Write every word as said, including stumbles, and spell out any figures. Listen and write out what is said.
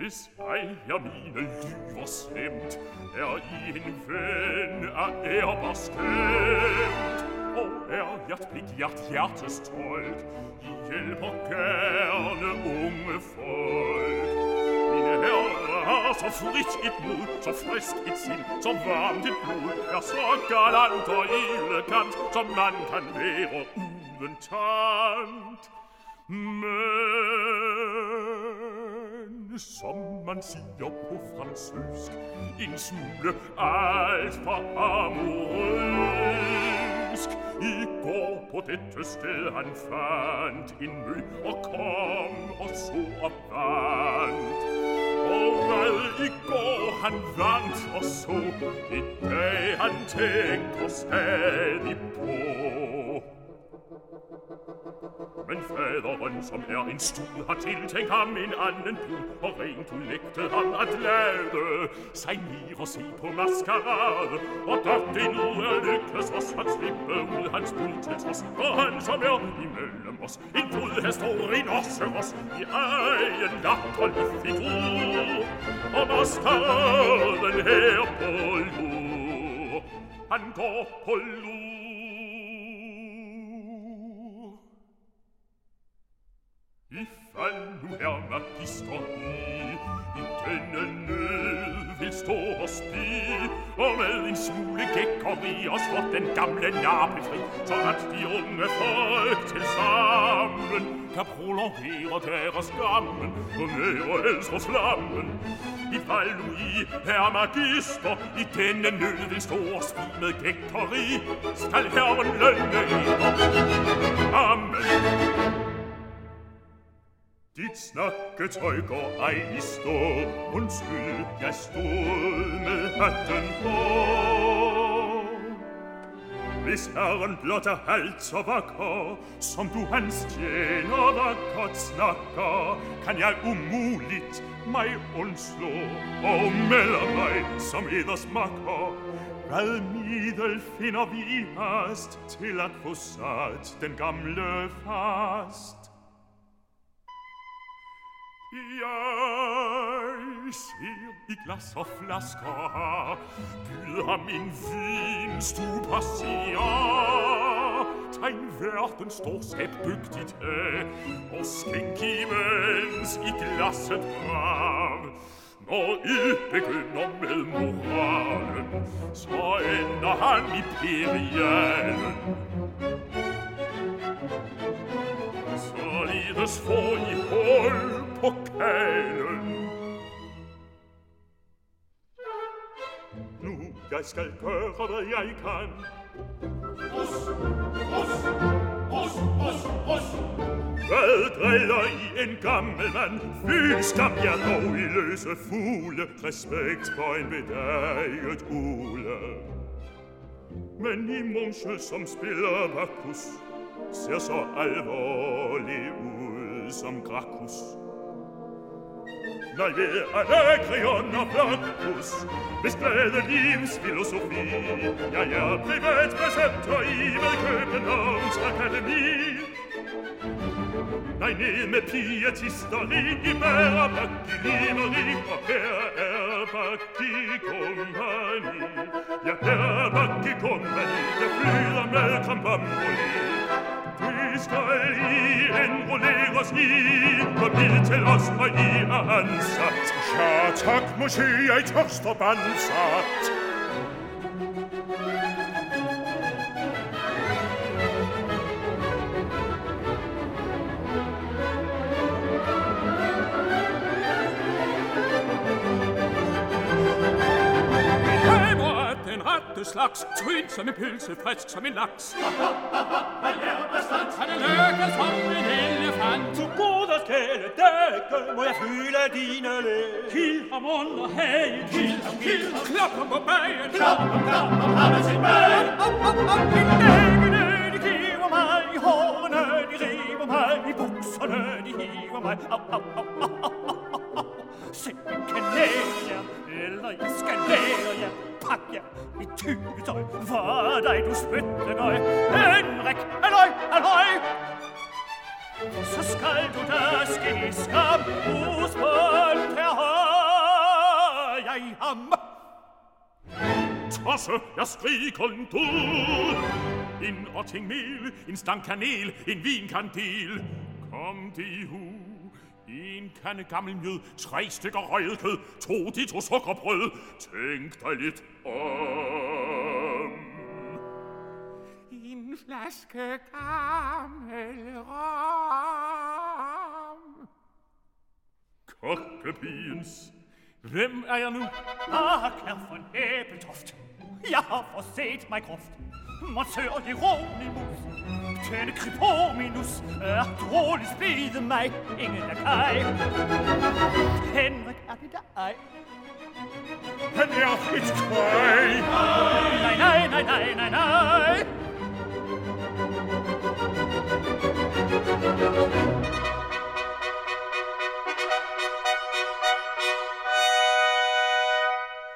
Hvis ej jeg mine lyver slemt, er I en ven af ærbar stemt. Og er hjert blik hjert hjertes tolt, I hjælper gerne unge folk. Mine herrer har så frit et mod, så frisk et sind, så varmt et blod, er så galant og elegant, som man kan være uden tant. Men som man siger på fransysk, en smule alt for amorøsk. I går på dette sted han fandt en mø og kom og så og vandt. Og hvad i går han vandt og så, i dag han tænker stadig på. Men faderen, som er en stud, har tiltænkt ham en anden brud, og rent ulægtet ham at lade sig ned og se på maskerade. Og da det nu er lykkes os at slippe ud hans bud til trods, for han som er imellem os, en brudhest og en osseros, i egen latterlig figur. Og maskeraden her på lur, han går på lur. Ifald nu her magister I, i denne nød vil stå og spy, og med en smule gækkeri os for den gamle nabefri, så at de unge folk til sammen kan prolongere deres gammen og nære elsker flammen. Ifald nu I, herr magister, i denne nød vil stå og spy med gækkeri, skal herren lønne eder. Amen. Dit snakketøj går ej i stå. Undskyld, jeg stod med hatten på. Hvis herren blot er halvt så vakker, som du hans tjener vakkert snakker, kan jeg umuligt mig undslå og melder mig som eders makker. Hvad middel finder vi hast til at få sat den gamle fast? Jeg ser i glas og flasker her, byd ham en vinstupassier. Tegn verdens storskab dygtigt af, og skænk imens i glasset brav. Når I begynder med moralen, så ender han i perialen. Således får I hold på kalen. Nu jeg skal gøre, hvad jeg kan. Rus, rus, rus, rus, rus. Hvad driller I en gammel mand? Fy skam jer dog I løse fugle. Respekt for en bedaget ule. Men I Munche, som spiller Bacchus, ser så alvorlig ud som Gracchus. Nej, ved Anakreon og Flaccus, hvis glade livsfilosofi, jeg er privatpreceptor i ved Københavns Akademi. Nej, ned med pietisteri i bære bakkelimeri, og her er bakkekompagni. Ja, her er bakkekompagni, der flyder med krampamboli. Det skal I enrolleres i, kom ned til os, og I er ansat. Ja, tak, monsieur, jeg tørster bandsat. Slags, tryn som en pølse, frisk som en laks. Han er lykke som en elefant. Du god at skæle dække, må jeg føle dine læg. Kild ham under hagen, kild ham, kild ham, klap ham på bagen. Klap ham, klap ham, ham er sin bag. Op, op, op, i dækkene, de giver mig, i hårene, de river mig, i bukserne, de hiver mig. Op, op, op, op, op, op, op. Se, jeg kan lære jer, eller jeg skal lære jer. Pak jer i tyvetøj, for dig du spyttegøj. Henrik, halløj, halløj! Så skal du da ske skam hos på en terhøj. ham. Tosse, jeg skriger du. En rotting mel, en stang kanel, en vinkandel. Kom de hu. En kande gammel mjød, tre stykker røget kød, to de to sukkerbrød. Tænk dig lidt om. En flaske gammel rom. Kokkepigens. Hvem er jeg nu? Ah, kær von Æbeltoft. Jeg har forset mig groft. Monsieur Hieronymus. Tænde Kripominus. Er droligt spide mig. Ingen er kaj. Henrik er det der ej. Han er et kvej.